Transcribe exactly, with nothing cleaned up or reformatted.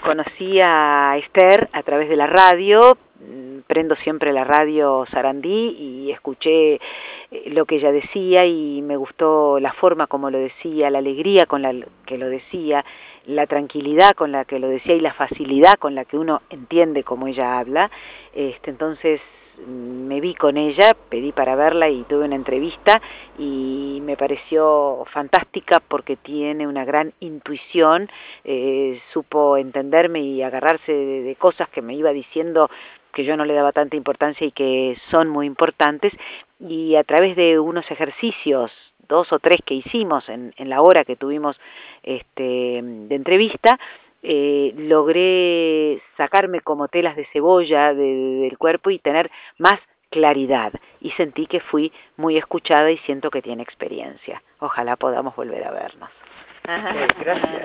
conocí a Esther a través de la radio, prendo siempre la radio Sarandí y escuché lo que ella decía y me gustó la forma como lo decía, la alegría con la que lo decía, la tranquilidad con la que lo decía y la facilidad con la que uno entiende cómo ella habla. Este, entonces me vi con ella, pedí para verla y tuve una entrevista y me pareció fantástica porque tiene una gran intuición, eh, supo entenderme y agarrarse de, de cosas que me iba diciendo que yo no le daba tanta importancia y que son muy importantes, y a través de unos ejercicios, dos o tres que hicimos en, en la hora que tuvimos este, de entrevista, eh, logré sacarme como telas de cebolla de, de, del cuerpo y tener más claridad, y sentí que fui muy escuchada y siento que tiene experiencia. Ojalá podamos volver a vernos. Ajá. Gracias.